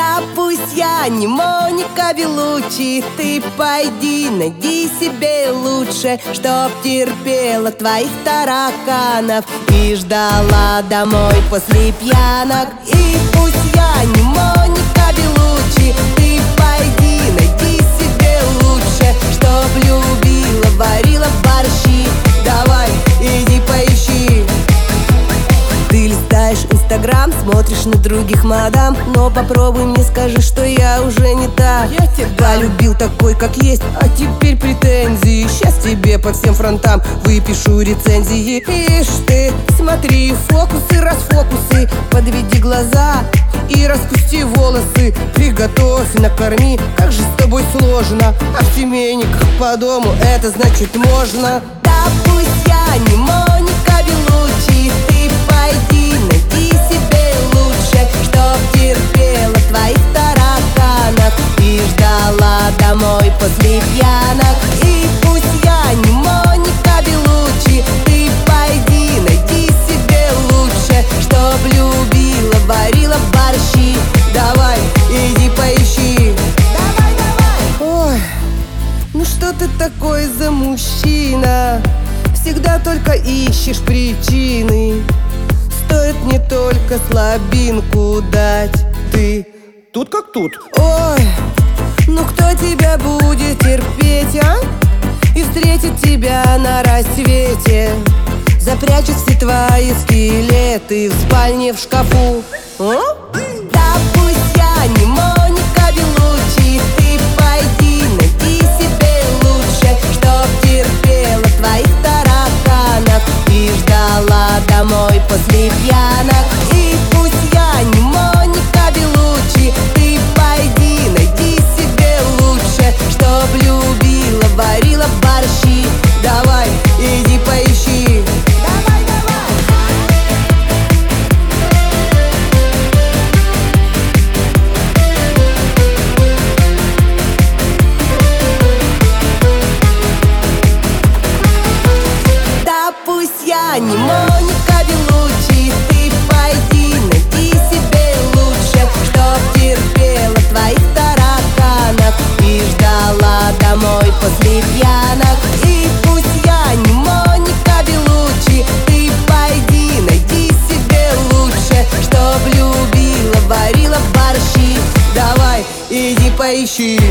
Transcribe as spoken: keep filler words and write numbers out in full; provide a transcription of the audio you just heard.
Да пусть я не Моника Белуччи, ты пойди найди себе лучше, чтоб терпела твоих тараканов и ждала домой после пьянок. И пусть я не Моника Белуччи, ты пойди найди себе лучше, чтоб любила, варила борщи. Давай, иди поищи. Ты листаешь Инстаграм, смотришь на других мадам, но попробуй мне скажи, что я уже не та. Я тебя любил такой, как есть, а теперь претензии. Сейчас тебе по всем фронтам выпишу рецензии. Ишь ты, смотри, фокусы, расфокусы, подведи глаза и распусти волосы. Приготовь, накорми, как же с тобой сложно. А в семейниках по дому это значит можно. Да пусть я не Моника Белуччи, ты пойди найди себе лучше, чтоб терпела твоих тараканов и ждала домой после пьянок. И пусть я не Моника Белуччи, ты пойди найди себе лучше, чтоб любила, варила борщи. Давай, иди поищи. Давай, давай. Ой, ну что ты такой за мужчина? Всегда только ищешь причины. Стоит не только слабинку дать, ты тут как тут. Ой, ну кто тебя будет терпеть, а? И встретит тебя на рассвете, запрячет все твои скелеты в спальне в шкафу. О? Да пусть я не Моника Белуччи, ты пойди найди себе лучше, чтоб терпела твоих тараканов и ждала домой после пьянок. И пусть я не Моника Белуччи, ты пойди найди себе лучше, чтоб любила, варила борщи. Давай, иди поищи. Давай, давай. Да пусть я не Моника Белуччи, ты пойди найди себе лучше, чтоб терпела твоих тараканов и ждала домой после пьянок. И пусть я не Моника Белуччи, ты пойди найди себе лучше, чтоб любила, варила борщи. Давай, иди поищи.